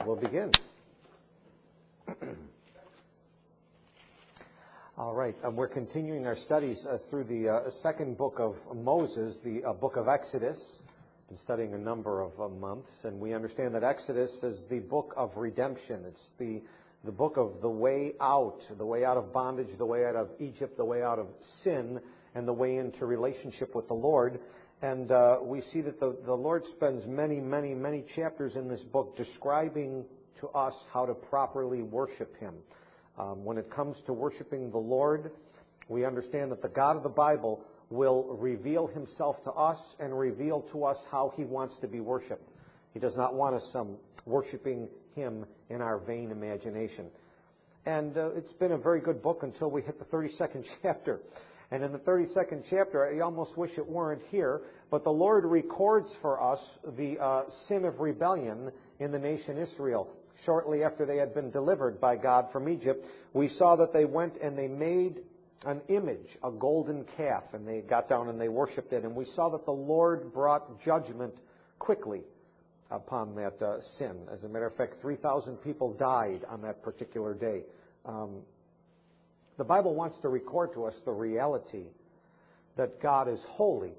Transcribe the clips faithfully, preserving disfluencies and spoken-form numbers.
We'll begin. All right, um, we're continuing our studies uh, through the uh, second book of Moses, the uh, book of Exodus. Been studying a number of uh, months, and we understand that Exodus is the book of redemption. It's the the book of the way out, the way out of bondage, the way out of Egypt, the way out of sin, and the way into relationship with the Lord. And uh, we see that the, the Lord spends many, many, many chapters in this book describing to us how to properly worship Him. Um, when it comes to worshiping the Lord, we understand that the God of the Bible will reveal Himself to us and reveal to us how He wants to be worshipped. He does not want us um, worshiping Him in our vain imagination. And uh, it's been a very good book until we hit the thirty-second chapter. And in the thirty-second chapter, I almost wish it weren't here, but the Lord records for us the uh, sin of rebellion in the nation Israel. Shortly after they had been delivered by God from Egypt, we saw that they went and they made an image, a golden calf, and they got down and they worshipped it. And we saw that the Lord brought judgment quickly upon that uh, sin. As a matter of fact, three thousand people died on that particular day. Um, the Bible wants to record to us the reality that God is holy.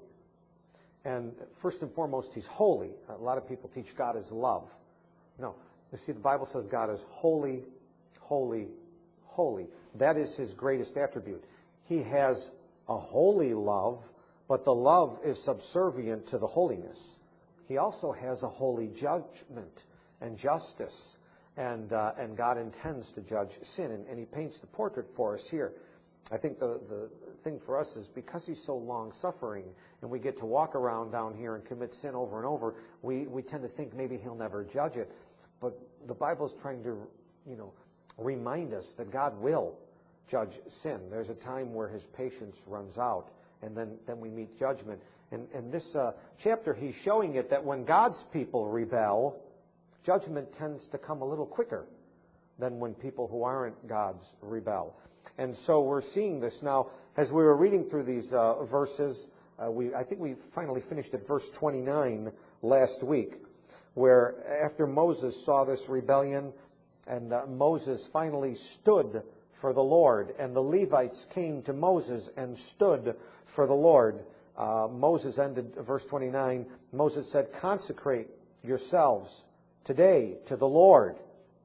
And first and foremost, He's holy. A lot of people teach God is love. No. You see, the Bible says God is holy, holy, holy. That is His greatest attribute. He has a holy love, but the love is subservient to the holiness. He also has a holy judgment and justice, and uh, and God intends to judge sin, and, and He paints the portrait for us here. I think the, the thing for us is because He's so long-suffering, and we get to walk around down here and commit sin over and over, we, we tend to think maybe He'll never judge it. But the Bible is trying to, you know, remind us that God will judge sin. There's a time where His patience runs out, and then, then we meet judgment. And, and this uh, chapter, He's showing it that when God's people rebel, judgment tends to come a little quicker than when people who aren't God's rebel. And so we're seeing this now. As we were reading through these uh, verses, uh, we I think we finally finished at verse twenty-nine last week, where after Moses saw this rebellion, and uh, Moses finally stood for the Lord, and the Levites came to Moses and stood for the Lord. Uh, Moses ended verse twenty-nine. Moses said, "Consecrate yourselves today to the Lord,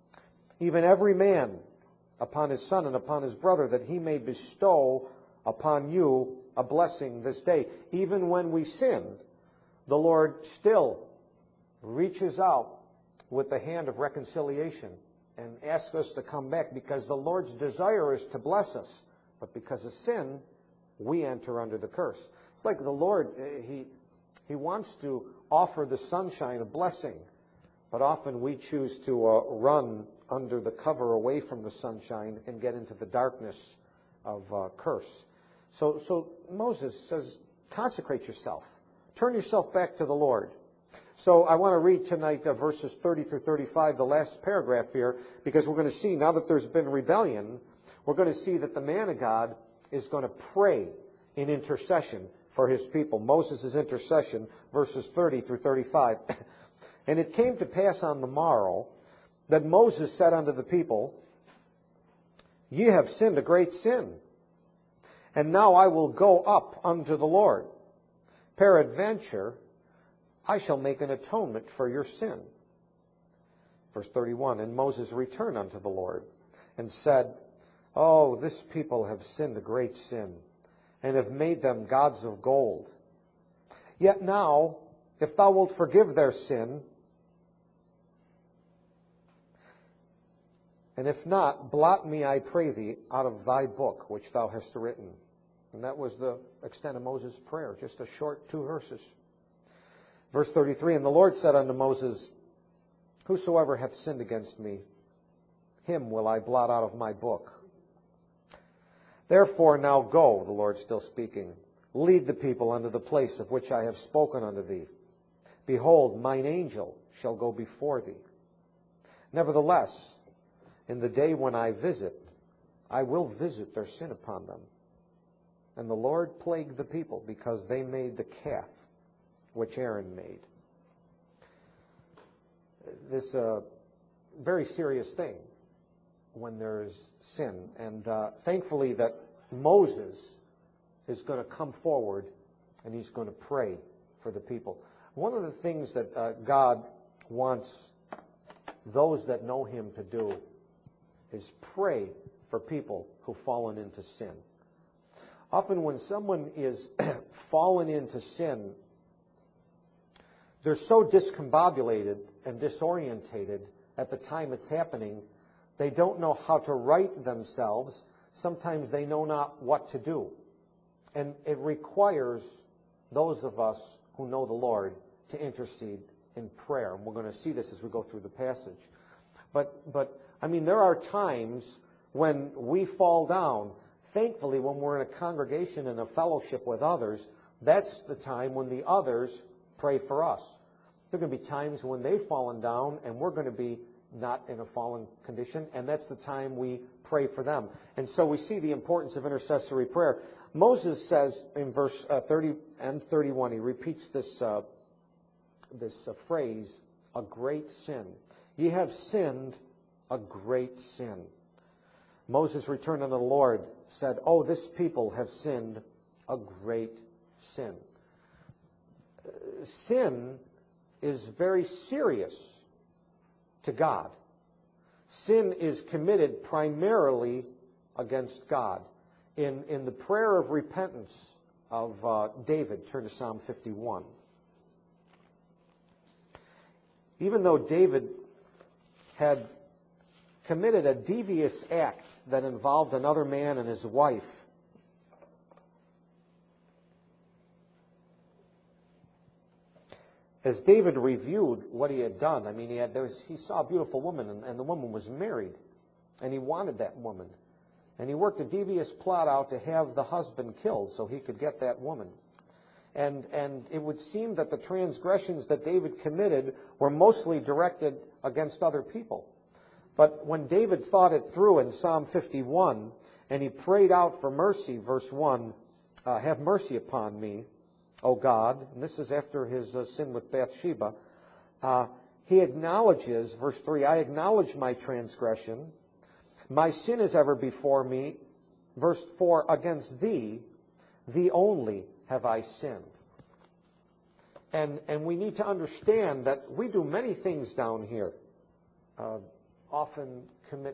even every man upon his son and upon his brother, that he may bestow upon you a blessing this day." Even when we sin, the Lord still reaches out with the hand of reconciliation and asks us to come back, because the Lord's desire is to bless us. But because of sin, we enter under the curse. It's like the Lord, He, he wants to offer the sunshine of blessing, but often we choose to uh, run under the cover away from the sunshine and get into the darkness of uh, curse. So, so Moses says, consecrate yourself. Turn yourself back to the Lord. So I want to read tonight uh, verses thirty through thirty-five, the last paragraph here, because we're going to see, now that there's been rebellion, we're going to see that the man of God is going to pray in intercession for his people. Moses' intercession, verses thirty through thirty-five. "And it came to pass on the morrow that Moses said unto the people, Ye have sinned a great sin, and now I will go up unto the Lord. Peradventure, I shall make an atonement for your sin." Verse thirty-one, "And Moses returned unto the Lord, and said, Oh, this people have sinned a great sin, and have made them gods of gold. Yet now, if thou wilt forgive their sin, and if not, blot me, I pray thee, out of thy book which thou hast written." And that was the extent of Moses' prayer, just a short two verses. Verse thirty-three, "And the Lord said unto Moses, Whosoever hath sinned against me, him will I blot out of my book. Therefore now go," the Lord still speaking, "lead the people unto the place of which I have spoken unto thee. Behold, mine angel shall go before thee. Nevertheless, in the day when I visit, I will visit their sin upon them. And the Lord plagued the people because they made the calf which Aaron made." This uh, very serious thing when there's sin. And uh, thankfully that Moses is going to come forward and he's going to pray for the people. One of the things that uh, God wants those that know him to do is pray for people who've fallen into sin. Often when someone is fallen into sin, they're so discombobulated and disorientated at the time it's happening, they don't know how to right themselves. Sometimes they know not what to do. And it requires those of us who know the Lord to intercede in prayer. And we're going to see this as we go through the passage. But, but I mean, there are times when we fall down. Thankfully, when we're in a congregation and a fellowship with others, that's the time when the others pray for us. There are going to be times when they've fallen down and we're going to be not in a fallen condition, and that's the time we pray for them. And so we see the importance of intercessory prayer. Moses says in verse uh, thirty and thirty-one, he repeats this, uh, this uh, phrase, a great sin. Ye have sinned a great sin. Moses returned unto the Lord, said, Oh, this people have sinned a great sin. Uh, sin is very serious to God. Sin is committed primarily against God. In, in the prayer of repentance of uh, David, turn to Psalm fifty-one. Even though David had committed a devious act that involved another man and his wife, as David reviewed what he had done, I mean, he had there was, he saw a beautiful woman, and, and the woman was married, and he wanted that woman. And he worked a devious plot out to have the husband killed so he could get that woman. And, and it would seem that the transgressions that David committed were mostly directed against other people. But when David thought it through in Psalm fifty-one, and he prayed out for mercy, verse one, uh, have mercy upon me, O God, and this is after his uh, sin with Bathsheba, uh, he acknowledges, verse three, I acknowledge my transgression. My sin is ever before me. Verse four, against thee, thee only have I sinned. And, and we need to understand that we do many things down here. Uh, often commit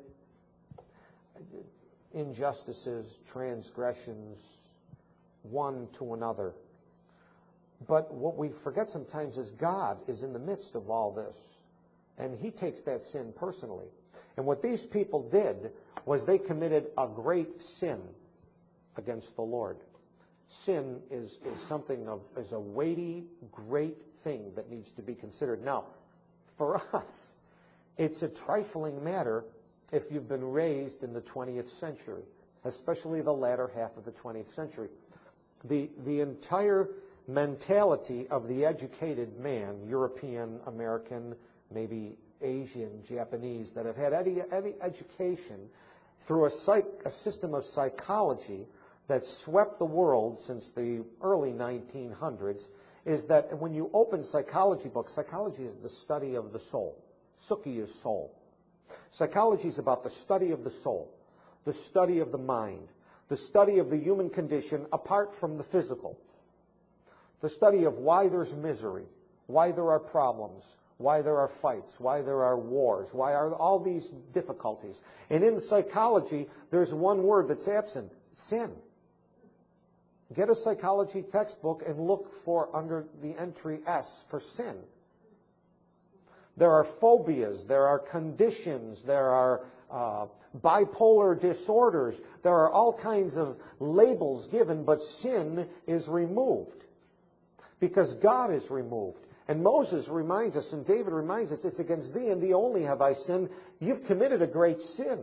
injustices, transgressions, one to another. But what we forget sometimes is God is in the midst of all this. And he takes that sin personally. And what these people did was they committed a great sin against the Lord. Sin is, is something of, is a weighty, great thing that needs to be considered. Now, for us, it's a trifling matter if you've been raised in the twentieth century, especially the latter half of the twentieth century. The, the entire mentality of the educated man, European, American, maybe Asian, Japanese, that have had any, any education through a, psych, a system of psychology that swept the world since the early nineteen hundreds, is that when you open psychology books, psychology is the study of the soul. Sukhi is soul. Psychology is about the study of the soul, the study of the mind, the study of the human condition apart from the physical, the study of why there's misery, why there are problems, why there are fights, why there are wars, why are all these difficulties. And in psychology, there's one word that's absent, sin. Get a psychology textbook and look for under the entry S for sin. There are phobias, there are conditions, there are uh, bipolar disorders, there are all kinds of labels given, but sin is removed because God is removed. And Moses reminds us, and David reminds us, it's against thee and thee only have I sinned. You've committed a great sin.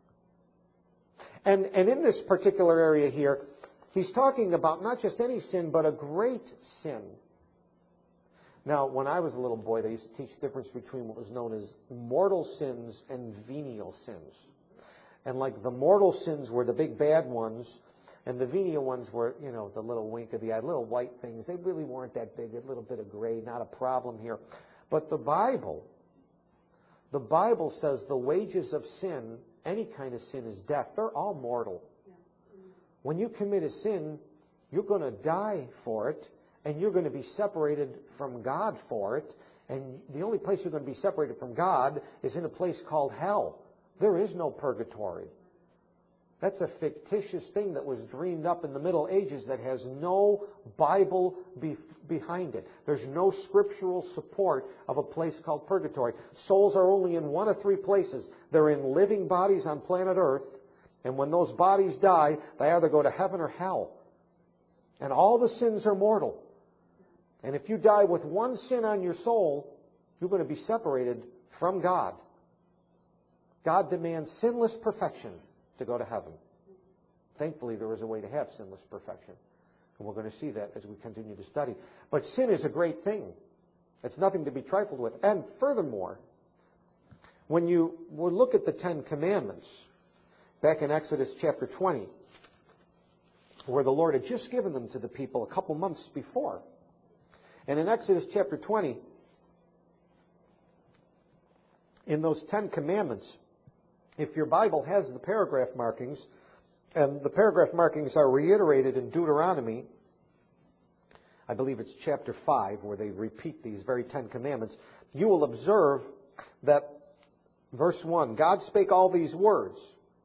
And, and in this particular area here, he's talking about not just any sin, but a great sin. Now, when I was a little boy, they used to teach the difference between what was known as mortal sins and venial sins. And like the mortal sins were the big bad ones, and the venial ones were, you know, the little wink of the eye, little white things. They really weren't that big, a little bit of gray, not a problem here. But the Bible The Bible says the wages of sin, any kind of sin, is death. They're all mortal. When you commit a sin, you're going to die for it, and you're going to be separated from God for it. And the only place you're going to be separated from God is in a place called hell. There is no purgatory. That's a fictitious thing that was dreamed up in the Middle Ages that has no Bible be- behind it. There's no scriptural support of a place called purgatory. Souls are only in one of three places. They're in living bodies on planet Earth, and when those bodies die, they either go to heaven or hell. And all the sins are mortal. And if you die with one sin on your soul, you're going to be separated from God. God demands sinless perfection to go to heaven. Thankfully, there is a way to have sinless perfection. And we're going to see that as we continue to study. But sin is a great thing. It's nothing to be trifled with. And furthermore, when you look at the Ten Commandments, back in Exodus chapter twenty, where the Lord had just given them to the people a couple months before. And in Exodus chapter twenty, in those Ten Commandments, if your Bible has the paragraph markings, and the paragraph markings are reiterated in Deuteronomy, I believe it's chapter five, where they repeat these very Ten Commandments, you will observe that verse one, God spake all these words.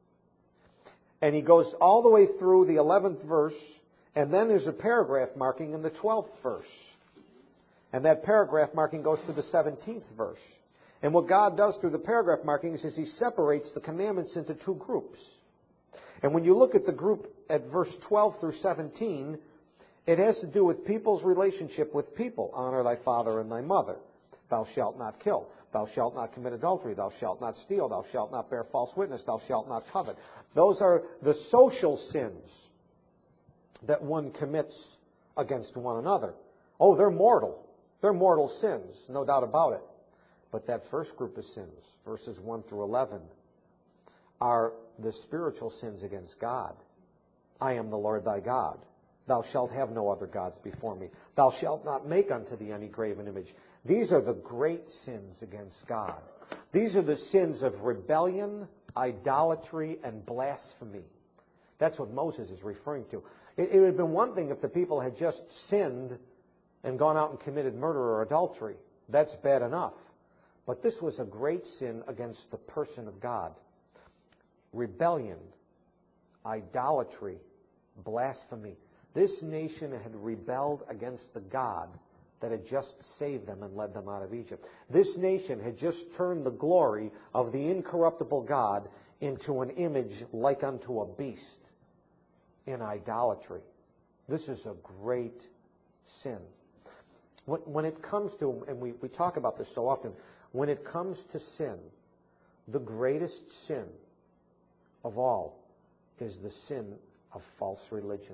And he goes all the way through the eleventh verse, and then there's a paragraph marking in the twelfth verse. And that paragraph marking goes to the seventeenth verse. And what God does through the paragraph markings is he separates the commandments into two groups. And when you look at the group at verse twelve through seventeen, it has to do with people's relationship with people. Honor thy father and thy mother. Thou shalt not kill. Thou shalt not commit adultery. Thou shalt not steal. Thou shalt not bear false witness. Thou shalt not covet. Those are the social sins that one commits against one another. Oh, they're mortal. They're mortal sins, no doubt about it. But that first group of sins, verses one through eleven, are the spiritual sins against God. I am the Lord thy God. Thou shalt have no other gods before me. Thou shalt not make unto thee any graven image. These are the great sins against God. These are the sins of rebellion, idolatry, and blasphemy. That's what Moses is referring to. It, it would have been one thing if the people had just sinned and gone out and committed murder or adultery. That's bad enough. But this was a great sin against the person of God. Rebellion, idolatry, blasphemy. This nation had rebelled against the God that had just saved them and led them out of Egypt. This nation had just turned the glory of the incorruptible God into an image like unto a beast in idolatry. This is a great sin. When, when it comes to, and we, we talk about this so often, when it comes to sin, the greatest sin of all is the sin of false religion.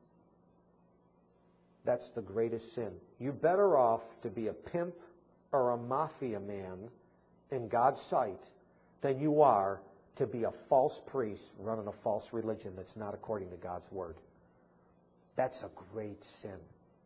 That's the greatest sin. You're better off to be a pimp or a mafia man in God's sight than you are to be a false priest running a false religion that's not according to God's word. That's a great sin.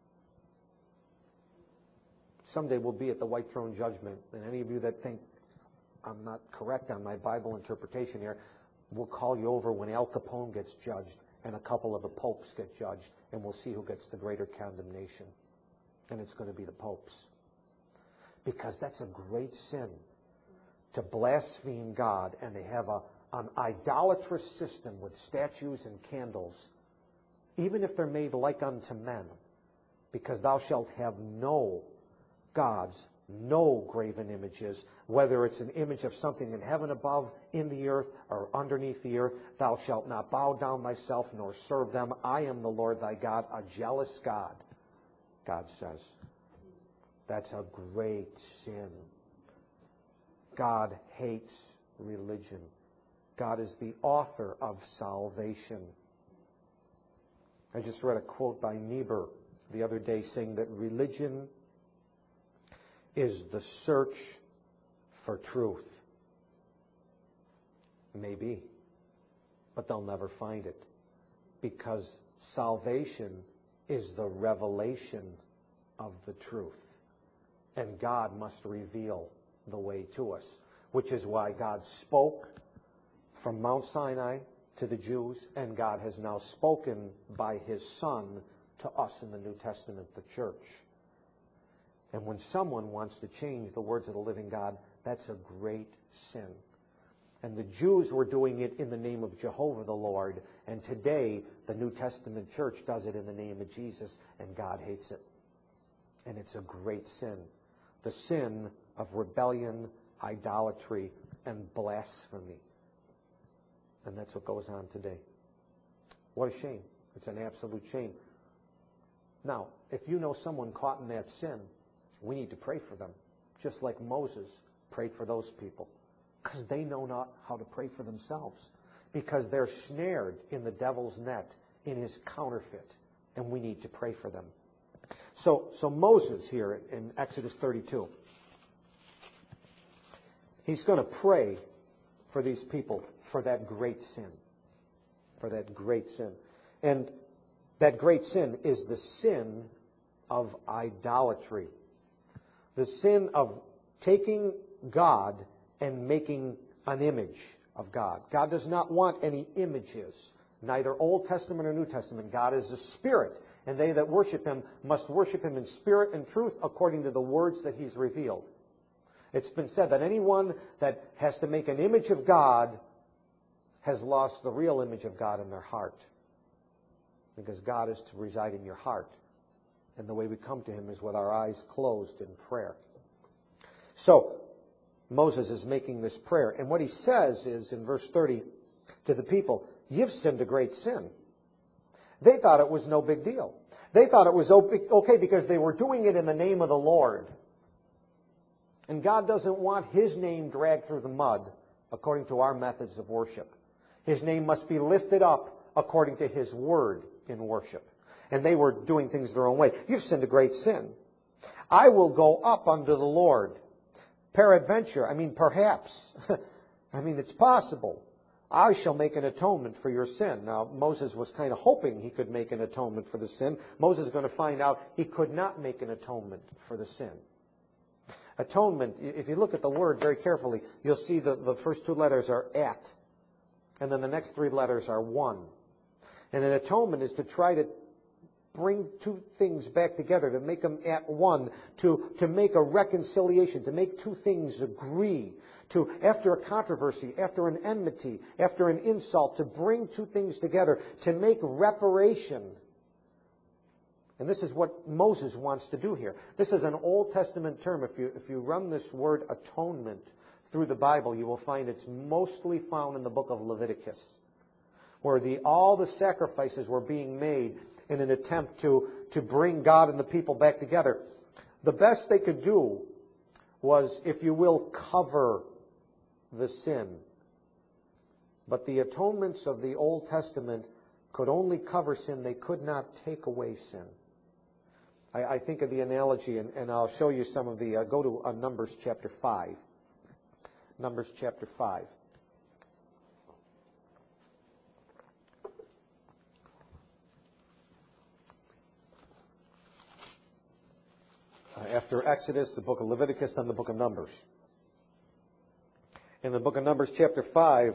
Someday we'll be at the white throne judgment, and any of you that think I'm not correct on my Bible interpretation here, we'll call you over when Al Capone gets judged and a couple of the popes get judged, and we'll see who gets the greater condemnation. And it's going to be the popes. Because that's a great sin, to blaspheme God and to have a, an idolatrous system with statues and candles, even if they're made like unto men, because thou shalt have no gods, no graven images, whether it's an image of something in heaven above, in the earth, or underneath the earth. Thou shalt not bow down thyself, nor serve them. I am the Lord thy God, a jealous God, God says. That's a great sin. God hates religion. God is the author of salvation. I just read a quote by Niebuhr the other day saying that religion is the search for truth. Maybe. But they'll never find it. Because salvation is the revelation of the truth. And God must reveal the way to us. which is why God spoke from Mount Sinai to the Jews, and God has now spoken by His Son to us in the New Testament, the church. And when someone wants to change the words of the living God, that's a great sin. And the Jews were doing it in the name of Jehovah the Lord, and today the New Testament church does it in the name of Jesus, and God hates it. And it's a great sin. The sin of rebellion, idolatry, and blasphemy. And that's what goes on today. What a shame. It's an absolute shame. Now, if you know someone caught in that sin, we need to pray for them, just like Moses prayed for those people, because they know not how to pray for themselves, because they're snared in the devil's net, in his counterfeit, and we need to pray for them. So, so Moses here in Exodus thirty-two, he's going to pray for these people for that great sin, for that great sin. And that great sin is the sin of idolatry, the sin of taking God and making an image of God. God does not want any images, neither Old Testament or New Testament. God is a spirit, and they that worship Him must worship Him in spirit and truth according to the words that He's revealed. It's been said that anyone that has to make an image of God has lost the real image of God in their heart, because God is to reside in your heart. And the way we come to Him is with our eyes closed in prayer. So, Moses is making this prayer. And what he says is, in verse thirty, to the people, you've sinned a great sin. They thought it was no big deal. They thought it was okay because they were doing it in the name of the Lord. And God doesn't want His name dragged through the mud according to our methods of worship. His name must be lifted up according to His word in worship. And they were doing things their own way. You've sinned a great sin. I will go up unto the Lord. Peradventure, I mean perhaps, I mean it's possible, I shall make an atonement for your sin. Now Moses was kind of hoping he could make an atonement for the sin. Moses is going to find out he could not make an atonement for the sin. Atonement, if you look at the word very carefully, you'll see the, the first two letters are at, and then the next three letters are one. And an atonement is to try to bring two things back together, to make them at one, to, to make a reconciliation, to make two things agree, to, after a controversy, after an enmity, after an insult, to bring two things together, to make reparation. And this is what Moses wants to do here. This is an Old Testament term. If you, if you run this word atonement through the Bible, you will find it's mostly found in the book of Leviticus, where the, all the sacrifices were being made in an attempt to, to bring God and the people back together. The best they could do was, if you will, cover the sin. But the atonements of the Old Testament could only cover sin. They could not take away sin. I, I think of the analogy, and, and I'll show you some of the... Uh, go to uh, Numbers chapter five. Numbers chapter five. After Exodus, the book of Leviticus, then the book of Numbers. In the book of Numbers, chapter five,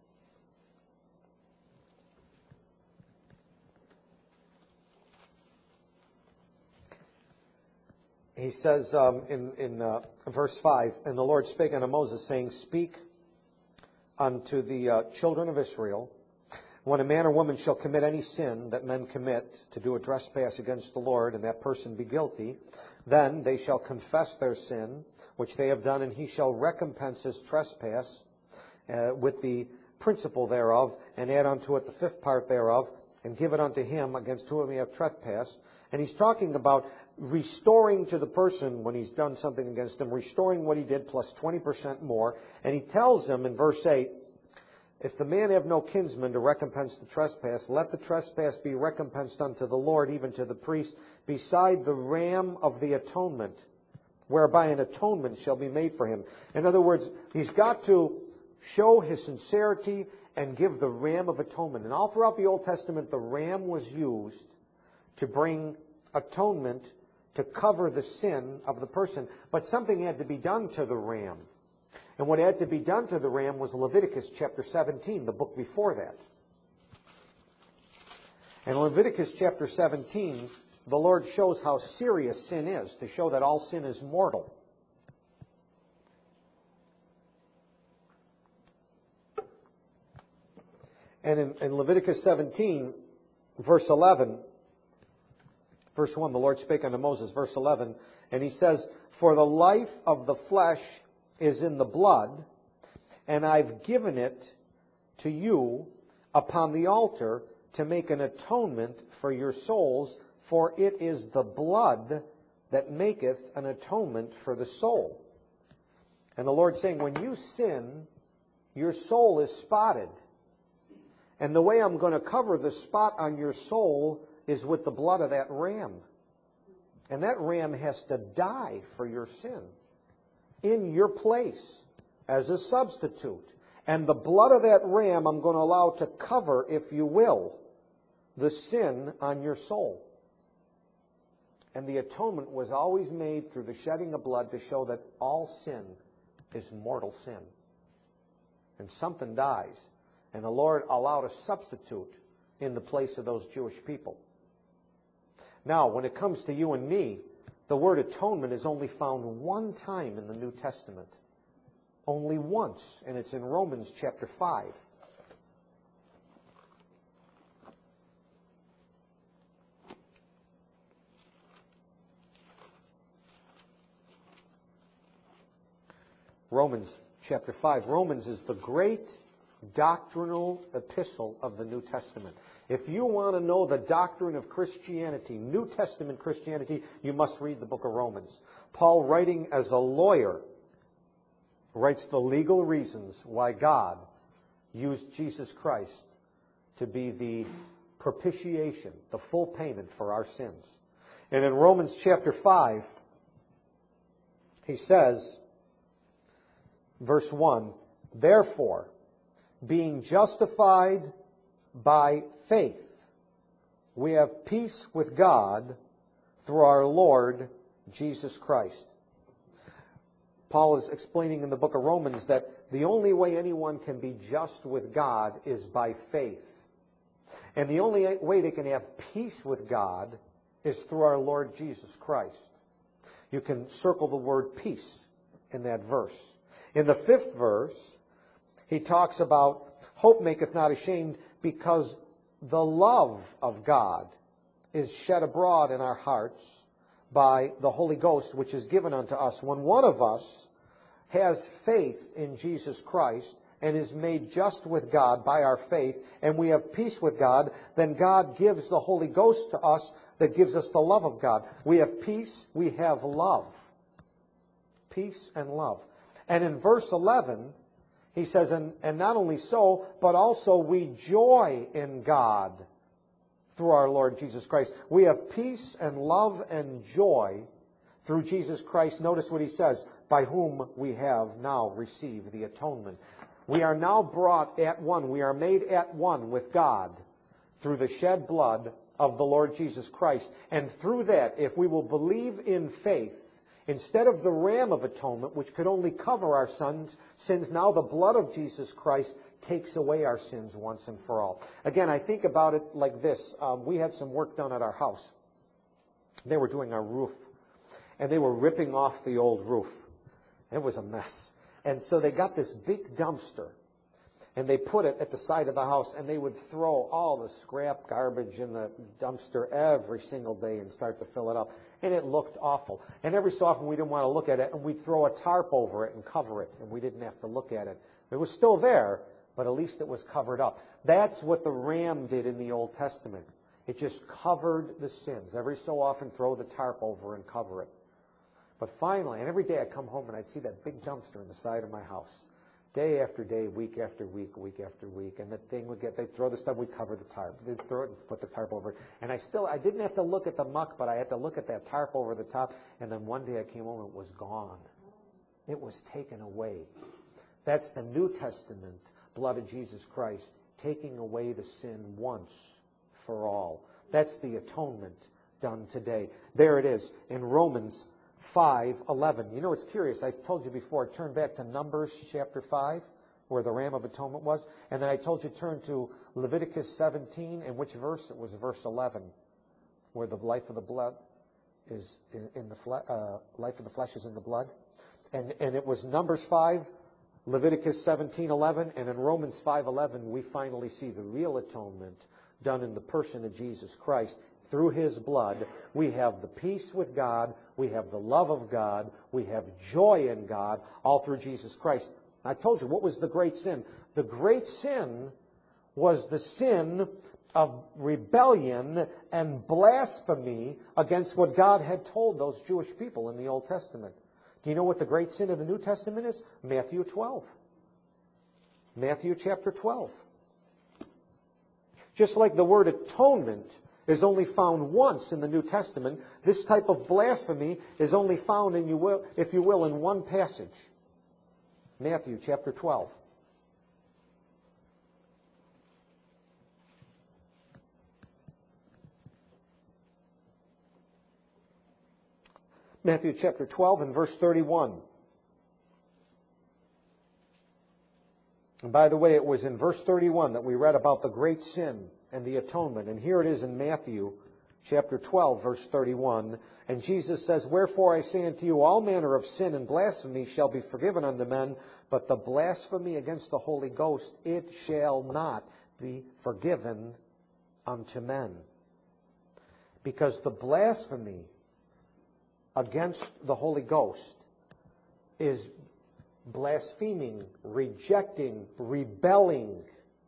he says um, in, in uh, verse five, and the Lord spake unto Moses, saying, speak unto the uh, children of Israel, when a man or woman shall commit any sin that men commit, to do a trespass against the Lord, and that person be guilty, then they shall confess their sin, which they have done, and he shall recompense his trespass uh, with the principal thereof, and add unto it the fifth part thereof, and give it unto him against whom he hath trespassed. And he's talking about restoring to the person, when he's done something against him, restoring what he did plus twenty percent more. And he tells them in verse eight, if the man have no kinsman to recompense the trespass, let the trespass be recompensed unto the Lord, even to the priest, beside the ram of the atonement, whereby an atonement shall be made for him. In other words, he's got to show his sincerity and give the ram of atonement. And all throughout the Old Testament, the ram was used to bring atonement, to cover the sin of the person. But something had to be done to the ram. And what had to be done to the ram was Leviticus chapter seventeen, the book before that. And in Leviticus chapter seventeen, the Lord shows how serious sin is, to show that all sin is mortal. And in, in Leviticus seventeen, verse eleven, verse one, the Lord spake unto Moses, verse eleven, and he says, For the life of the flesh is in the blood, and I've given it to you upon the altar to make an atonement for your souls, for it is the blood that maketh an atonement for the soul. And the Lord's saying, when you sin, your soul is spotted. And the way I'm going to cover the spot on your soul is with the blood of that ram. And that ram has to die for your sin in your place as a substitute. And the blood of that ram I'm going to allow to cover, if you will, the sin on your soul. And the atonement was always made through the shedding of blood to show that all sin is mortal sin. And something dies. And the Lord allowed a substitute in the place of those Jewish people. Now, when it comes to you and me, the word atonement is only found one time in the New Testament. Only once, and it's in Romans chapter five. Romans chapter five. Romans is the great doctrinal epistle of the New Testament. If you want to know the doctrine of Christianity, New Testament Christianity, you must read the book of Romans. Paul, writing as a lawyer, writes the legal reasons why God used Jesus Christ to be the propitiation, the full payment for our sins. And in Romans chapter five, he says, verse one, Therefore, being justified by faith, we have peace with God through our Lord Jesus Christ. Paul is explaining in the book of Romans that the only way anyone can be just with God is by faith. And the only way they can have peace with God is through our Lord Jesus Christ. You can circle the word peace in that verse. In the fifth verse, he talks about hope maketh not ashamed, because the love of God is shed abroad in our hearts by the Holy Ghost, which is given unto us. When one of us has faith in Jesus Christ and is made just with God by our faith, and we have peace with God, then God gives the Holy Ghost to us that gives us the love of God. We have peace, we have love. Peace and love. And in verse eleven, he says, and, and not only so, but also we joy in God through our Lord Jesus Christ. We have peace and love and joy through Jesus Christ. Notice what he says, by whom we have now received the atonement. We are now brought at one. We are made at one with God through the shed blood of the Lord Jesus Christ. And through that, if we will believe in faith, instead of the ram of atonement, which could only cover our sins, sins, now the blood of Jesus Christ takes away our sins once and for all. Again, I think about it like this. Um, we had some work done at our house. They were doing our roof, and they were ripping off the old roof. It was a mess. And so they got this big dumpster, and they put it at the side of the house, and they would throw all the scrap garbage in the dumpster every single day and start to fill it up. And it looked awful. And every so often we didn't want to look at it, and we'd throw a tarp over it and cover it, and we didn't have to look at it. It was still there, but at least it was covered up. That's what the ram did in the Old Testament. It just covered the sins. Every so often throw the tarp over and cover it. But finally, and every day I'd come home and I'd see that big dumpster in the side of my house. Day after day, week after week, week after week. And the thing would get, they'd throw the stuff, we'd cover the tarp. They'd throw it and put the tarp over it. And I still, I didn't have to look at the muck, but I had to look at that tarp over the top. And then one day I came home and it was gone. It was taken away. That's the New Testament blood of Jesus Christ, taking away the sin once for all. That's the atonement done today. There it is in Romans five eleven. You know, it's curious. I told you before, turn back to Numbers chapter five, where the Ram of Atonement was. And then I told you turn to Leviticus seventeen. And which verse? It was verse eleven, where the life of the blood is in, in the fle- uh, life of the flesh is in the blood. And, and it was Numbers five, Leviticus seventeen eleven, and in Romans five eleven, we finally see the real atonement done in the person of Jesus Christ. Through His blood, we have the peace with God, we have the love of God, we have joy in God, all through Jesus Christ. I told you, what was the great sin? The great sin was the sin of rebellion and blasphemy against what God had told those Jewish people in the Old Testament. Do you know what the great sin of the New Testament is? Matthew twelve. Matthew chapter twelve. Just like the word atonement is only found once in the New Testament, this type of blasphemy is only found, in you will, if you will, in one passage. Matthew chapter twelve. Matthew chapter twelve and verse thirty-one. And by the way, it was in verse thirty-one that we read about the great sin and the atonement. And here it is in Matthew chapter twelve, verse thirty-one. And Jesus says, "Wherefore I say unto you, all manner of sin and blasphemy shall be forgiven unto men, but the blasphemy against the Holy Ghost, it shall not be forgiven unto men." Because the blasphemy against the Holy Ghost is blaspheming, rejecting, rebelling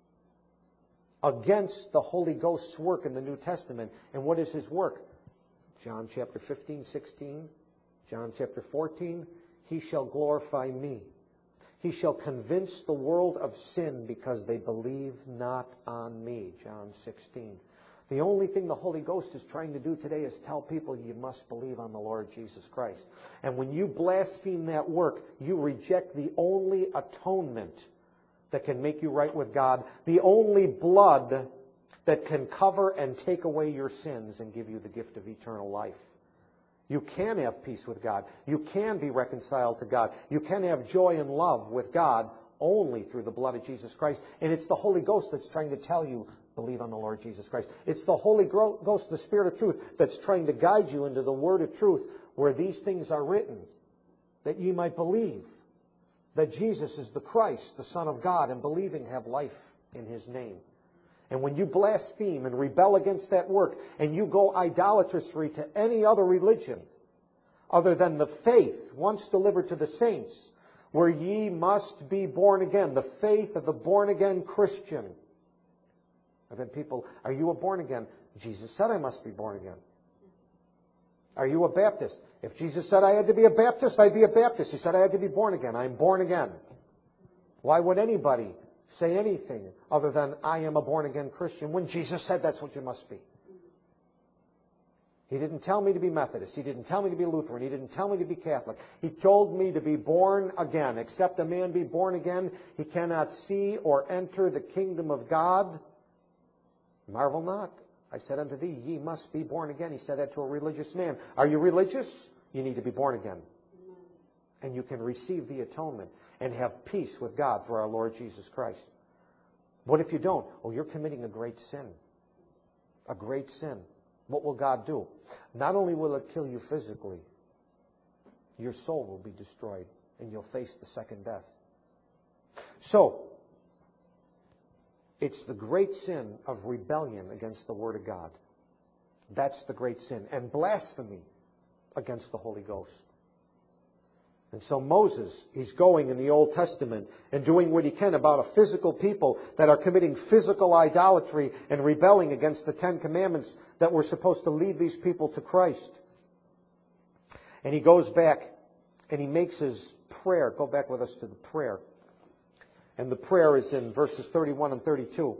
against the Holy Ghost's work in the New Testament. And what is His work? John chapter fifteen, sixteen, John chapter fourteen, He shall glorify me. He shall convince the world of sin because they believe not on me. John sixteen. The only thing the Holy Ghost is trying to do today is tell people you must believe on the Lord Jesus Christ. And when you blaspheme that work, you reject the only atonement that can make you right with God, the only blood that can cover and take away your sins and give you the gift of eternal life. You can have peace with God. You can be reconciled to God. You can have joy and love with God only through the blood of Jesus Christ. And it's the Holy Ghost that's trying to tell you, believe on the Lord Jesus Christ. It's the Holy Ghost, the Spirit of truth, that's trying to guide you into the Word of truth where these things are written, that ye might believe that Jesus is the Christ, the Son of God, and believing have life in His name. And when you blaspheme and rebel against that work, and you go idolatrously to any other religion other than the faith once delivered to the saints, where ye must be born again, the faith of the born-again Christian. I've had people, are you a born again? Jesus said I must be born again. Are you a Baptist? If Jesus said I had to be a Baptist, I'd be a Baptist. He said I had to be born again. I'm born again. Why would anybody say anything other than I am a born again Christian when Jesus said that's what you must be? He didn't tell me to be Methodist. He didn't tell me to be Lutheran. He didn't tell me to be Catholic. He told me to be born again. Except a man be born again, he cannot see or enter the kingdom of God. Marvel not. I said unto thee, ye must be born again. He said that to a religious man. Are you religious? You need to be born again. And you can receive the atonement and have peace with God through our Lord Jesus Christ. What if you don't? Oh, you're committing a great sin. A great sin. What will God do? Not only will it kill you physically, your soul will be destroyed and you'll face the second death. So, it's the great sin of rebellion against the Word of God. That's the great sin. And blasphemy against the Holy Ghost. And so Moses, he's going in the Old Testament and doing what he can about a physical people that are committing physical idolatry and rebelling against the Ten Commandments that were supposed to lead these people to Christ. And he goes back and he makes his prayer. Go back with us to the prayer. And the prayer is in verses thirty-one and thirty-two.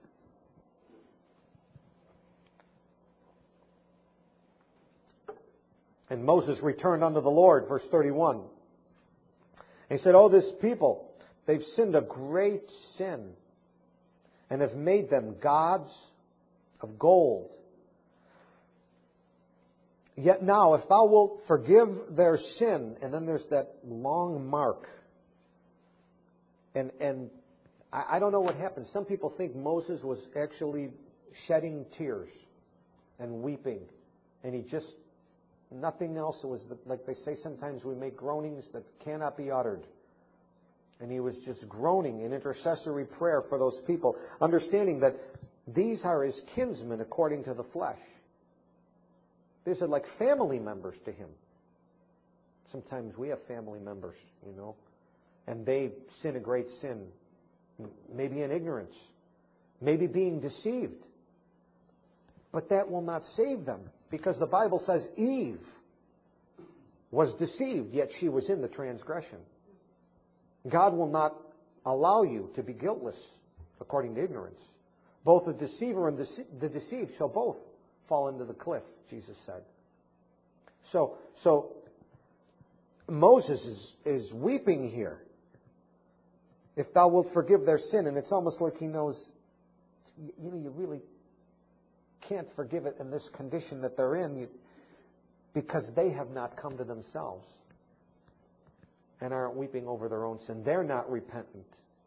And Moses returned unto the Lord, verse thirty-one. And he said, oh, this people, they've sinned a great sin and have made them gods of gold. Yet now, if thou wilt forgive their sin, and then there's that long mark. And and I, I don't know what happened. Some people think Moses was actually shedding tears and weeping. And he just, nothing else. It was the, like they say sometimes we make groanings that cannot be uttered. And he was just groaning in intercessory prayer for those people, understanding that these are his kinsmen according to the flesh. These are like family members to him. Sometimes we have family members, you know, and they sin a great sin, maybe in ignorance, maybe being deceived. But that will not save them, because the Bible says Eve was deceived, yet she was in the transgression. God will not allow you to be guiltless according to ignorance. Both the deceiver and the deceived shall both fall into the cliff, Jesus said. So, so Moses is, is weeping here. If thou wilt forgive their sin, and it's almost like he knows, you know, you really can't forgive it in this condition that they're in, you, because they have not come to themselves and aren't weeping over their own sin. They're not repentant.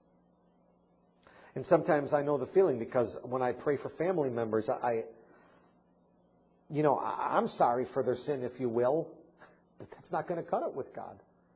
And sometimes I know the feeling, because when I pray for family members, I, you know, I'm sorry for their sin, if you will, but that's not going to cut it with God.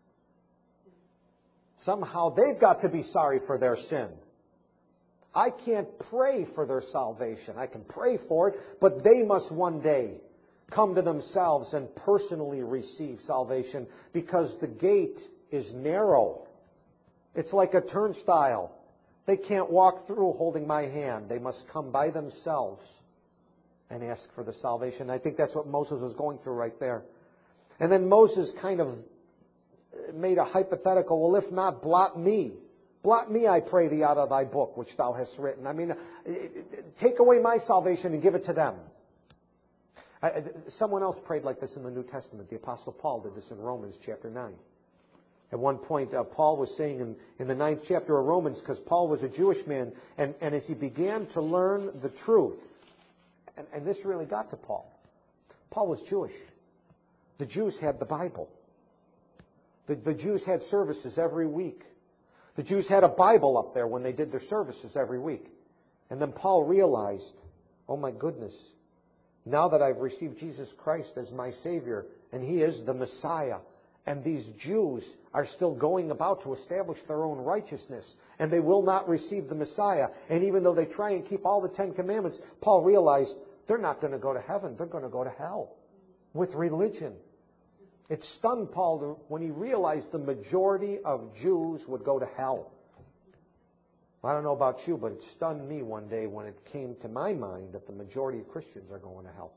Somehow they've got to be sorry for their sin. I can't pray for their salvation. I can pray for it, but they must one day come to themselves and personally receive salvation, because the gate is narrow. It's like a turnstile. They can't walk through holding my hand. They must come by themselves and ask for the salvation. I think that's what Moses was going through right there. And then Moses kind of made a hypothetical, well, if not, blot me. Blot me, I pray thee, out of thy book, which thou hast written. I mean, take away my salvation and give it to them. I, someone else prayed like this in the New Testament. The Apostle Paul did this in Romans chapter nine. At one point, uh, Paul was saying in, in the ninth chapter of Romans, because Paul was a Jewish man, and, and as he began to learn the truth, and, and this really got to Paul. Paul was Jewish. The Jews had the Bible. The, the Jews had services every week. The Jews had a Bible up there when they did their services every week. And then Paul realized, oh my goodness, now that I've received Jesus Christ as my Savior, and He is the Messiah, and these Jews are still going about to establish their own righteousness, and they will not receive the Messiah. And even though they try and keep all the Ten Commandments, Paul realized they're not going to go to heaven. They're going to go to hell with religion. It stunned Paul to, when he realized the majority of Jews would go to hell. I don't know about you, but it stunned me one day when it came to my mind that the majority of Christians are going to hell.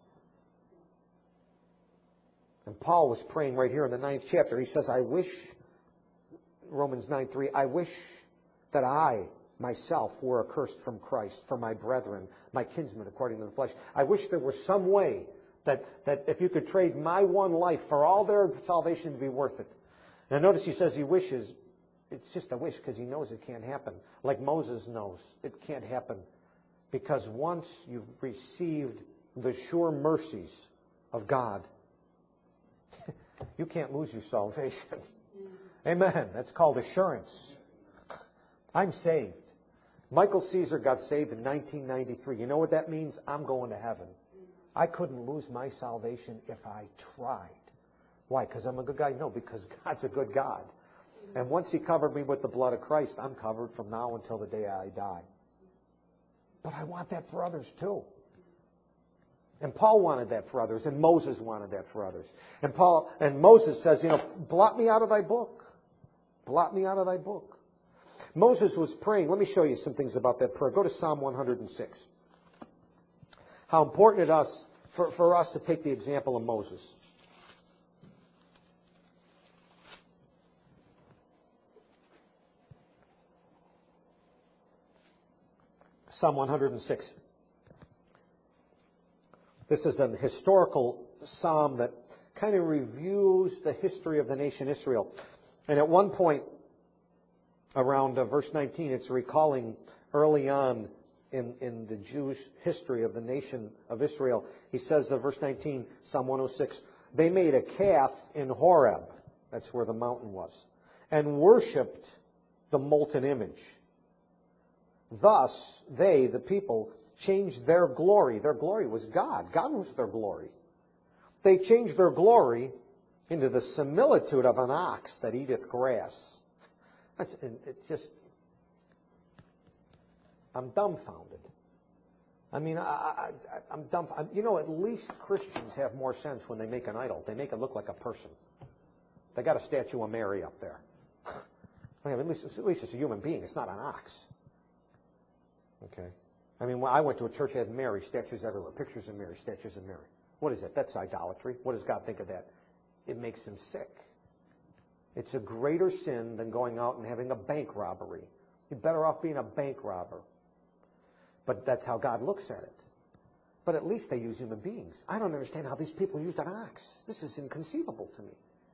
And Paul was praying right here in the ninth chapter. He says, I wish, Romans nine three, I wish that I myself were accursed from Christ for my brethren, my kinsmen according to the flesh. I wish there were some way that, that if you could trade my one life for all their salvation to be worth it. Now notice he says he wishes. It's just a wish because he knows it can't happen. Like Moses knows it can't happen. Because once you've received the sure mercies of God, you can't lose your salvation. Amen. That's called assurance. I'm saved. Michael Caesar got saved in nineteen ninety-three. You know what that means? I'm going to heaven. I couldn't lose my salvation if I tried. Why? Because I'm a good guy? No, because God's a good God. And once He covered me with the blood of Christ, I'm covered from now until the day I die. But I want that for others too. And Paul wanted that for others, and Moses wanted that for others. And Paul and Moses says, you know, blot me out of thy book. Blot me out of thy book. Moses was praying. Let me show you some things about that prayer. Go to Psalm one hundred six. How important it is for, for us to take the example of Moses. Psalm one hundred six. This is a historical psalm that kind of reviews the history of the nation Israel. And at one point, around uh, verse nineteen, it's recalling early on in, in the Jewish history of the nation of Israel. He says, uh, verse nineteen, Psalm one oh six, they made a calf in Horeb, that's where the mountain was, and worshipped the molten image. Thus, they, the people, changed their glory. Their glory was God. God was their glory. They changed their glory into the similitude of an ox that eateth grass. That's, it just, I'm dumbfounded. I mean, I, I, I'm dumbfounded. You know, at least Christians have more sense when they make an idol. They make it look like a person. They got a statue of Mary up there. I mean, at least, at least it's a human being. It's not an ox. Okay? I mean, when I went to a church that had Mary, statues everywhere, pictures of Mary, statues of Mary. What is it? That's idolatry. What does God think of that? It makes him sick. It's a greater sin than going out and having a bank robbery. You're better off being a bank robber. But that's how God looks at it. But at least they use human beings. I don't understand how these people used an ox. This is inconceivable to me.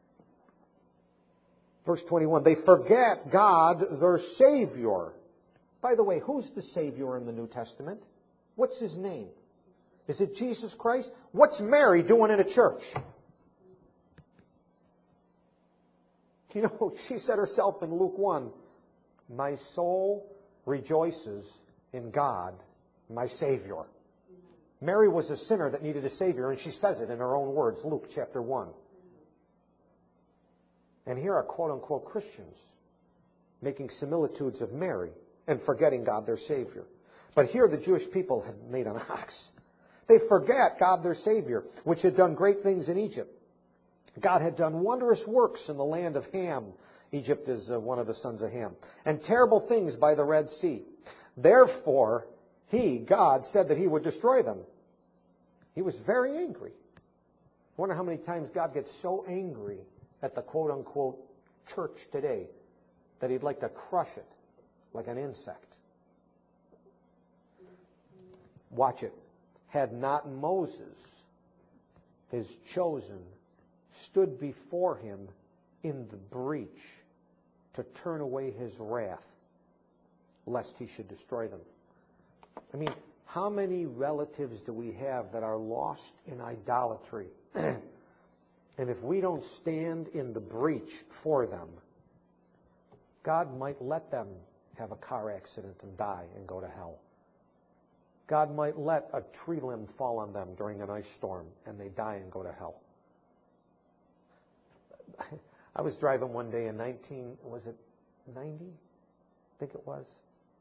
Verse twenty-one, they forget God, their Savior. By the way, who's the Savior in the New Testament? What's his name? Is it Jesus Christ? What's Mary doing in a church? You know, she said herself in Luke one, my soul rejoices in God, my Savior. Mary was a sinner that needed a Savior, and she says it in her own words, Luke chapter one. And here are quote-unquote Christians making similitudes of Mary and forgetting God, their Savior. But here the Jewish people had made an ox. They forget God, their Savior, which had done great things in Egypt. God had done wondrous works in the land of Ham. Egypt is uh, one of the sons of Ham. And terrible things by the Red Sea. Therefore, he, God, said that he would destroy them. He was very angry. I wonder how many times God gets so angry at the quote-unquote church today that he'd like to crush it like an insect. Watch it. Had not Moses, his chosen, stood before him in the breach to turn away his wrath, lest he should destroy them. I mean, how many relatives do we have that are lost in idolatry? And if we don't stand in the breach for them, God might let them have a car accident and die and go to hell. God might let a tree limb fall on them during an ice storm and they die and go to hell. I was driving one day in nineteen, was it ninety? I think it was.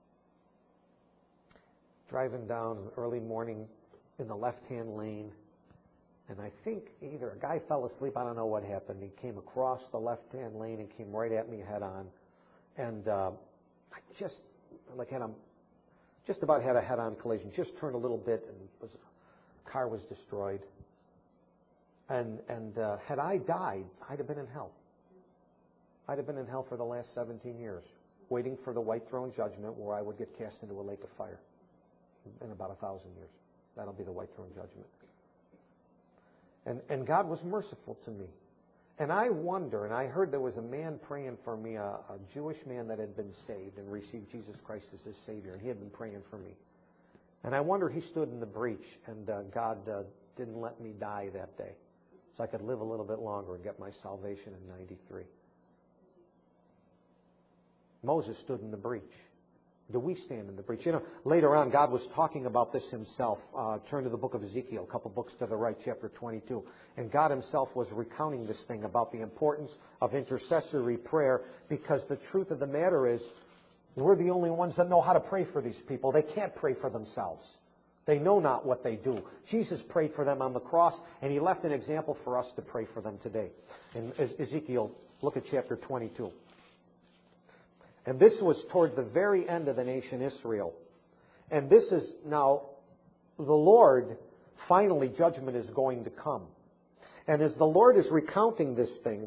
Driving down an early morning in the left-hand lane, and I think either a guy fell asleep, I don't know what happened. He came across the left-hand lane and came right at me head-on. And uh, I just, like had a, just about had a head-on collision. Just turned a little bit and was, the car was destroyed. And, and uh, had I died, I'd have been in hell. I'd have been in hell for the last seventeen years, waiting for the white throne judgment where I would get cast into a lake of fire in about a thousand years. That'll be the white throne judgment. And, and God was merciful to me. And I wonder, and I heard there was a man praying for me, a, a Jewish man that had been saved and received Jesus Christ as his Savior, and he had been praying for me. And I wonder he stood in the breach, and uh, God uh, didn't let me die that day, so I could live a little bit longer and get my salvation in ninety-three. Moses stood in the breach. Do we stand in the breach? You know, later on, God was talking about this himself. Uh, turn to the book of Ezekiel, a couple books to the right, chapter twenty-two. And God himself was recounting this thing about the importance of intercessory prayer, because the truth of the matter is, we're the only ones that know how to pray for these people. They can't pray for themselves. They know not what they do. Jesus prayed for them on the cross, and he left an example for us to pray for them today. In Ezekiel, look at chapter twenty-two. And this was toward the very end of the nation Israel. And this is now, the Lord, finally judgment is going to come. And as the Lord is recounting this thing,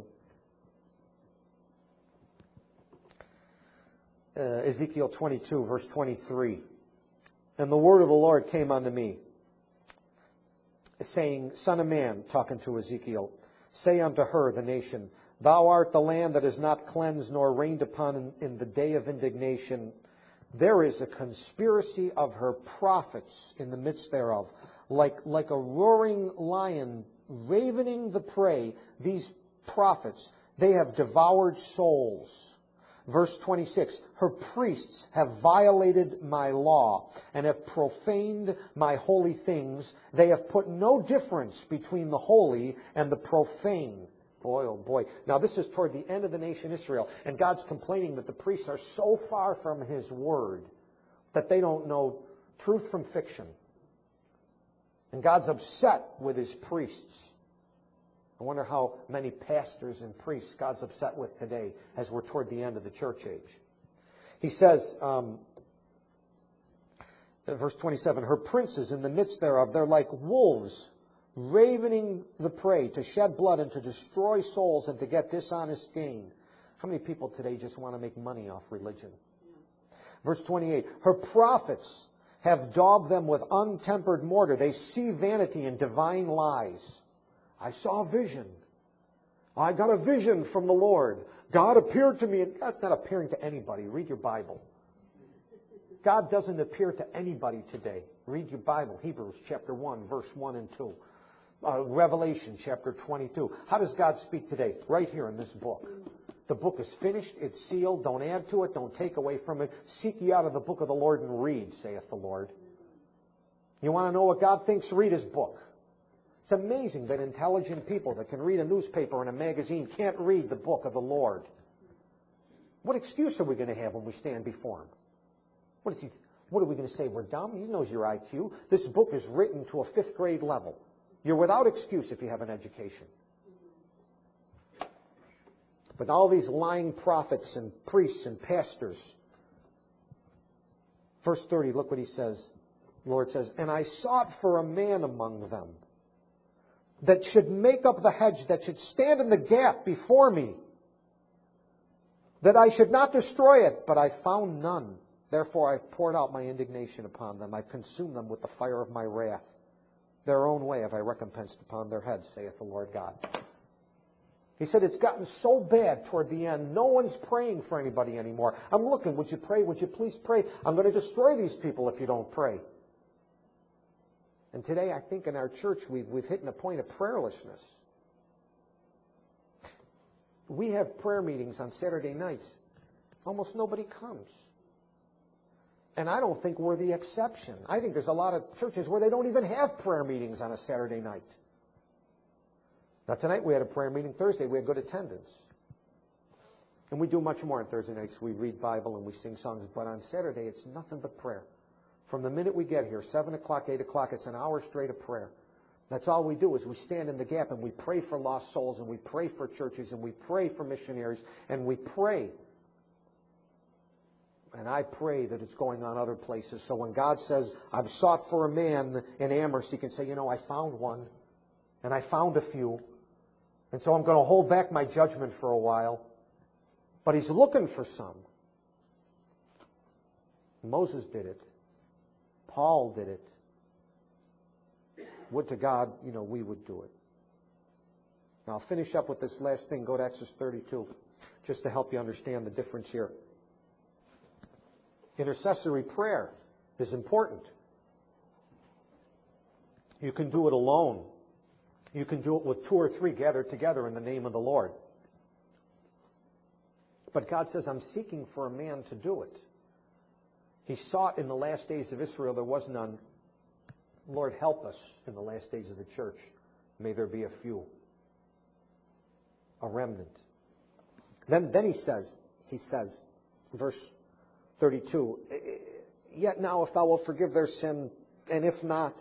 uh, Ezekiel twenty-two, verse twenty-three, and the word of the Lord came unto me, saying, Son of man, talking to Ezekiel, say unto her, the nation, Thou art the land that is not cleansed nor rained upon in, in the day of indignation, There is a conspiracy of her prophets in the midst thereof. Like, like a roaring lion ravening the prey, these prophets, they have devoured souls. Verse twenty-six, her priests have violated my law and have profaned my holy things. They have put no difference between the holy and the profane. Boy, oh boy. Now this is toward the end of the nation Israel, and God's complaining that the priests are so far from His word that they don't know truth from fiction. And God's upset with His priests. I wonder how many pastors and priests God's upset with today as we're toward the end of the church age. He says, um, verse twenty-seven, her princes in the midst thereof, they're like wolves, ravening the prey, to shed blood and to destroy souls and to get dishonest gain. How many people today just want to make money off religion? Verse twenty-eight, her prophets have daubed them with untempered mortar. They see vanity and divine lies. I saw a vision. I got a vision from the Lord. God appeared to me. God's not appearing to anybody. Read your Bible. God doesn't appear to anybody today. Read your Bible. Hebrews chapter one, verse one and two. Uh, Revelation chapter twenty-two. How does God speak today? Right here in this book. The book is finished. It's sealed. Don't add to it. Don't take away from it. Seek ye out of the book of the Lord and read, saith the Lord. You want to know what God thinks? Read His book. It's amazing that intelligent people that can read a newspaper and a magazine can't read the book of the Lord. What excuse are we going to have when we stand before Him? What is he? What are we going to say? We're dumb? He knows your I Q. This book is written to a fifth grade level. You're without excuse if you have an education. But all these lying prophets and priests and pastors. Verse thirty, look what he says. The Lord says, and I sought for a man among them that should make up the hedge, that should stand in the gap before me, that I should not destroy it, but I found none. Therefore I've poured out my indignation upon them. I've consumed them with the fire of my wrath. Their own way have I recompensed upon their heads, saith the Lord God. He said, it's gotten so bad toward the end, no one's praying for anybody anymore. I'm looking, would you pray? Would you please pray? I'm going to destroy these people if you don't pray. And today, I think in our church, we've, we've hit a point of prayerlessness. We have prayer meetings on Saturday nights. Almost nobody comes. And I don't think we're the exception. I think there's a lot of churches where they don't even have prayer meetings on a Saturday night. Now, tonight we had a prayer meeting. Thursday we had good attendance. And we do much more on Thursday nights. We read Bible and we sing songs. But on Saturday, it's nothing but prayer. From the minute we get here, seven o'clock, eight o'clock, it's an hour straight of prayer. That's all we do is we stand in the gap and we pray for lost souls and we pray for churches and we pray for missionaries and we pray. And I pray that it's going on other places. So when God says, I've sought for a man in Amherst, He can say, you know, I found one and I found a few. And so I'm going to hold back my judgment for a while. But He's looking for some. Moses did it. Paul did it. Would to God, you know, we would do it. Now I'll finish up with this last thing. Go to Exodus thirty-two, just to help you understand the difference here. Intercessory prayer is important. You can do it alone. You can do it with two or three gathered together in the name of the Lord. But God says, I'm seeking for a man to do it. He sought in the last days of Israel, there was none. Lord, help us in the last days of the church. May there be a few. A remnant. Then, then he says, he says, verse thirty-two, yet now if thou wilt forgive their sin, and if not,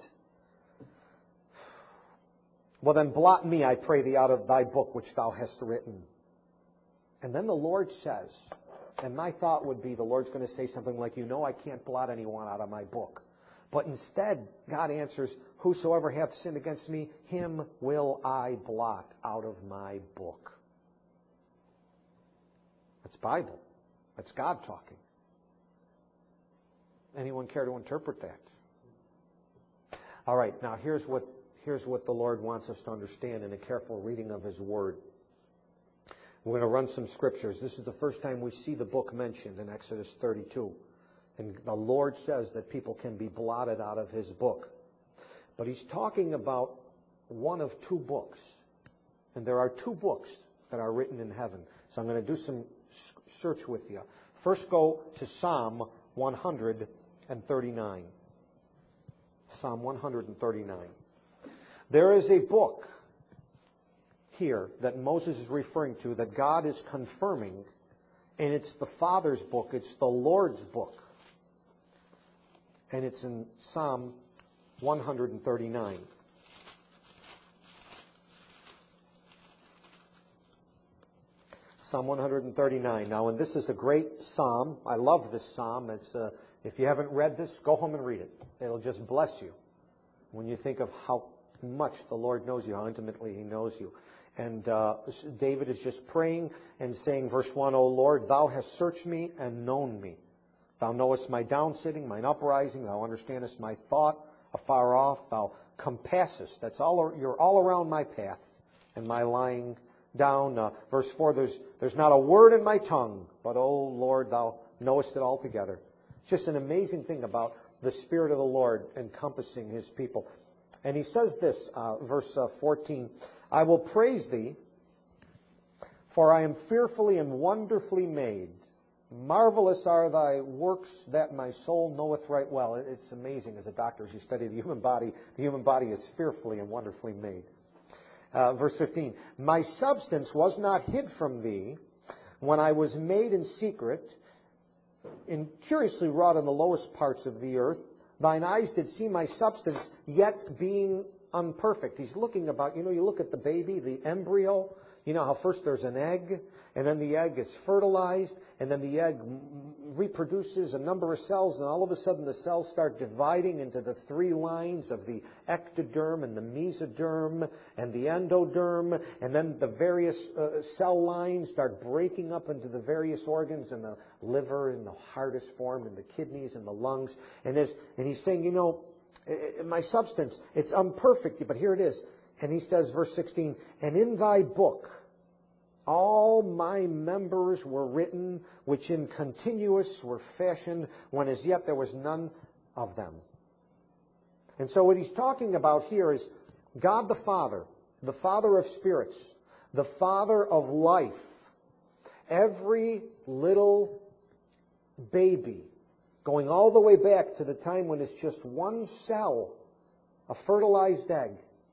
well then blot me, I pray thee, out of thy book which thou hast written. And then the Lord says, and my thought would be the Lord's going to say something like, you know I can't blot anyone out of my book. But instead, God answers, whosoever hath sinned against me, him will I blot out of my book. That's Bible. That's God talking. Anyone care to interpret that? All right, now here's what, here's what the Lord wants us to understand in a careful reading of His Word. We're going to run some scriptures. This is the first time we see the book mentioned in Exodus thirty-two. And the Lord says that people can be blotted out of His book. But He's talking about one of two books. And there are two books that are written in heaven. So I'm going to do some search with you. First go to Psalm one thirty-nine. Psalm one thirty-nine. There is a book here that Moses is referring to that God is confirming, and it's the Father's book. It's the Lord's book. And it's in Psalm one thirty-nine. Psalm one thirty-nine. Now, and this is a great psalm. I love this psalm. It's uh, if you haven't read this, go home and read it. It'll just bless you when you think of how much the Lord knows you, how intimately He knows you. And uh, David is just praying and saying, verse one, O Lord, Thou hast searched me and known me. Thou knowest my downsitting, mine uprising. Thou understandest my thought afar off. Thou compassest. That's all. You're all around my path and my lying down. Uh, verse four, there's, there's not a word in my tongue, but, O Lord, Thou knowest it altogether. It's just an amazing thing about the Spirit of the Lord encompassing His people. And he says this, uh, verse uh, fourteen, I will praise Thee, for I am fearfully and wonderfully made. Marvelous are Thy works that my soul knoweth right well. It's amazing as a doctor, as you study the human body, the human body is fearfully and wonderfully made. Uh, verse fifteen, my substance was not hid from Thee when I was made in secret, and curiously wrought in the lowest parts of the earth. Thine eyes did see my substance, yet being unperfect. He's looking about, you know, you look at the baby, the embryo, you know how first there's an egg, and then the egg is fertilized, and then the egg reproduces a number of cells, and all of a sudden the cells start dividing into the three lines of the ectoderm and the mesoderm and the endoderm, and then the various uh, cell lines start breaking up into the various organs, and the liver and the heart is formed, and the kidneys and the lungs. And, as, and he's saying, you know, my substance, it's imperfect, but here it is. And he says, verse sixteen, and in Thy book all my members were written, which in continuous were fashioned, when as yet there was none of them. And so what he's talking about here is God the Father, the Father of spirits, the Father of life. Every little baby, going all the way back to the time when it's just one cell, a fertilized egg,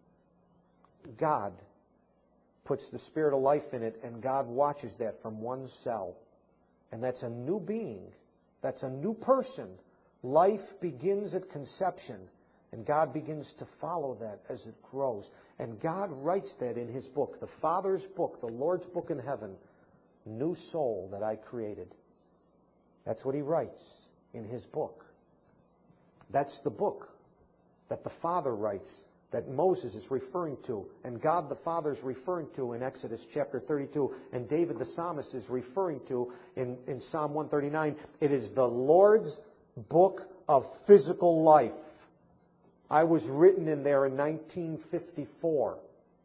God puts the Spirit of life in it, and God watches that from one cell. And that's a new being. That's a new person. Life begins at conception, and God begins to follow that as it grows. And God writes that in His book, the Father's book, the Lord's book in heaven, new soul that I created. That's what He writes in His book. That's the book that the Father writes, that Moses is referring to, and God the Father is referring to in Exodus chapter thirty-two, and David the psalmist is referring to in, in Psalm one thirty-nine. It is the Lord's book of physical life. I was written in there in nineteen fifty-four.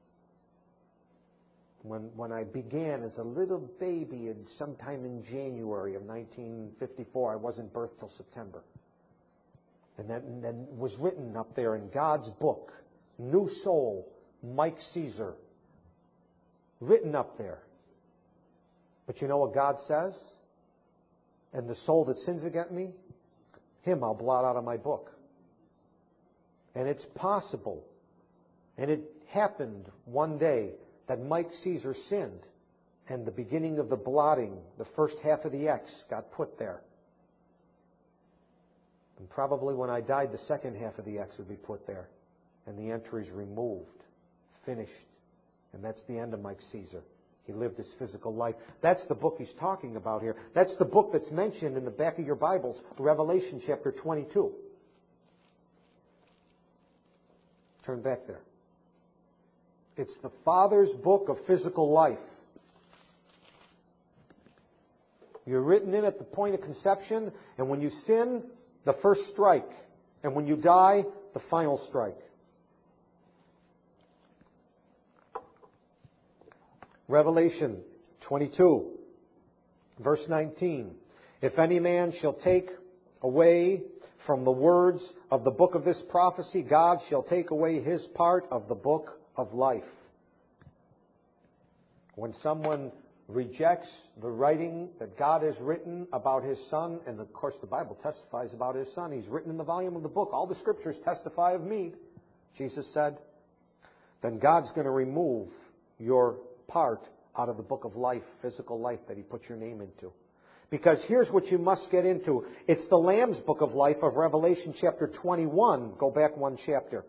When, when I began as a little baby in sometime in January of nineteen fifty-four. I wasn't birthed till September. And that, and that was written up there in God's book. New soul, Mike Caesar. Written up there. But you know what God says? And the soul that sins against me, him I'll blot out of my book. And it's possible, and it happened one day, that Mike Caesar sinned, and the beginning of the blotting, the first half of the X, got put there. And probably when I died, the second half of the X would be put there. And the entries removed, finished. And that's the end of Mike Caesar. He lived his physical life. That's the book he's talking about here. That's the book that's mentioned in the back of your Bibles, Revelation chapter twenty-two. Turn back there. It's the Father's book of physical life. You're written in at the point of conception, and when you sin, the first strike. And when you die, the final strike. Revelation twenty-two, verse nineteen. If any man shall take away from the words of the book of this prophecy, God shall take away his part of the book of life. When someone rejects the writing that God has written about his Son, and of course the Bible testifies about his Son. He's written in the volume of the book. All the Scriptures testify of me, Jesus said. Then God's going to remove your part out of the book of life, physical life that he put your name into. Because here's what you must get into. It's the Lamb's book of life of Revelation chapter twenty-one. Go back one chapter.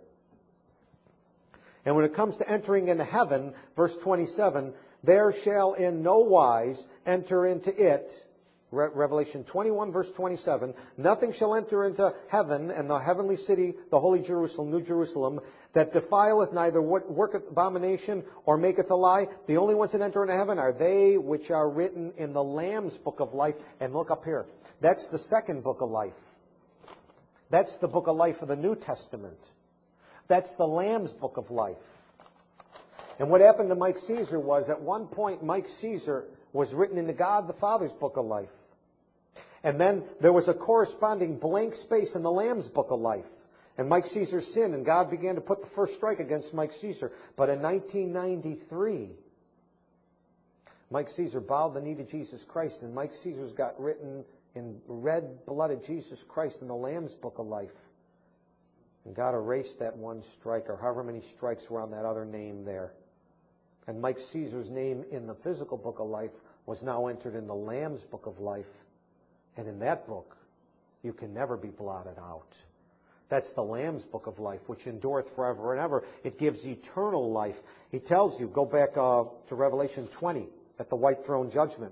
And when it comes to entering into heaven, verse twenty-seven, there shall in no wise enter into it, Re- Revelation twenty-one, verse twenty-seven, nothing shall enter into heaven and the heavenly city, the holy Jerusalem, New Jerusalem, that defileth neither worketh abomination or maketh a lie. The only ones that enter into heaven are they which are written in the Lamb's book of life. And look up here. That's the second book of life. That's the book of life of the New Testament. That's the Lamb's book of life. And what happened to Mike Caesar was, at one point, Mike Caesar was written into God the Father's book of life. And then there was a corresponding blank space in the Lamb's book of life. And Mike Caesar sinned, and God began to put the first strike against Mike Caesar. But in nineteen ninety-three, Mike Caesar bowed the knee to Jesus Christ, and Mike Caesar's got written in red-blooded Jesus Christ in the Lamb's book of life. And God erased that one strike, or however many strikes were on that other name there. And Mike Caesar's name in the physical book of life was now entered in the Lamb's book of life. And in that book, you can never be blotted out. That's the Lamb's book of life, which endureth forever and ever. It gives eternal life. He tells you, go back uh, to Revelation twenty, at the white throne judgment.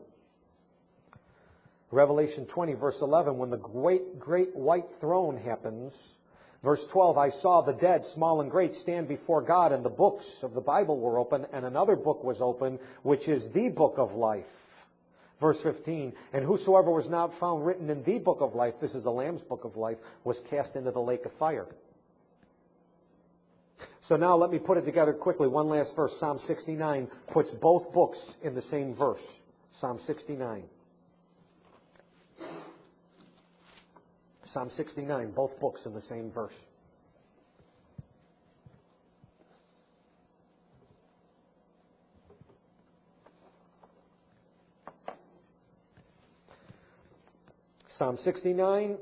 Revelation twenty, verse eleven, when the great, great white throne happens, verse twelve, I saw the dead, small and great, stand before God, and the books of the Bible were open, and another book was open, which is the book of life. Verse fifteen, and whosoever was not found written in the book of life, this is the Lamb's book of life, was cast into the lake of fire. So now let me put it together quickly. One last verse. Psalm sixty-nine puts both books in the same verse. Psalm sixty-nine. Psalm sixty-nine, both books in the same verse. Psalm sixty-nine,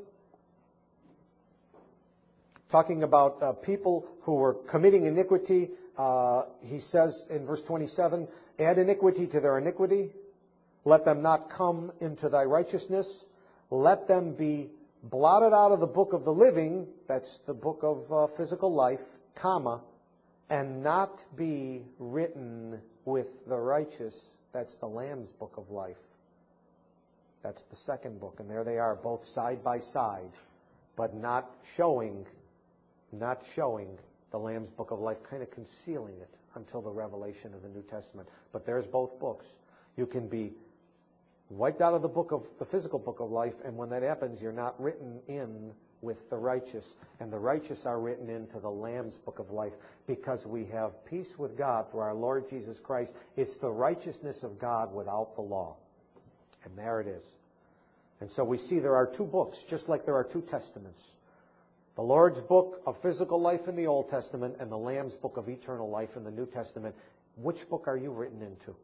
talking about uh, people who were committing iniquity. Uh, he says in verse twenty-seven, add iniquity to their iniquity. Let them not come into thy righteousness. Let them be blotted out of the book of the living, that's the book of uh, physical life, comma, and not be written with the righteous, that's the Lamb's book of life. That's the second book, and there they are, both side by side, but not showing, not showing the Lamb's book of life, kind of concealing it until the revelation of the New Testament. But there's both books. You can be wiped out of the book of the physical book of life, and when that happens, you're not written in with the righteous, and the righteous are written into the Lamb's book of life, because we have peace with God through our Lord Jesus Christ. It's the righteousness of God without the law. And there it is. And so we see there are two books, just like there are two testaments. The Lord's book of physical life in the Old Testament and the Lamb's book of eternal life in the New Testament. Which book are you written into?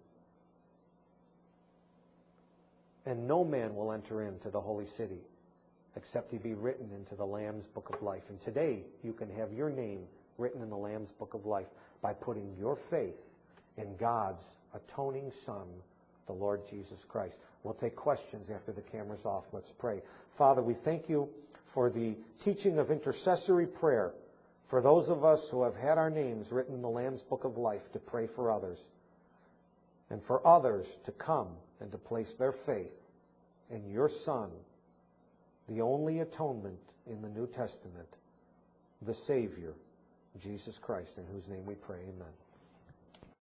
And no man will enter into the holy city except he be written into the Lamb's book of life. And today you can have your name written in the Lamb's book of life by putting your faith in God's atoning Son, the Lord Jesus Christ. We'll take questions after the camera's off. Let's pray. Father, we thank you for the teaching of intercessory prayer for those of us who have had our names written in the Lamb's book of life to pray for others, and for others to come and to place their faith in your Son, the only atonement in the New Testament, the Savior, Jesus Christ, in whose name we pray. Amen.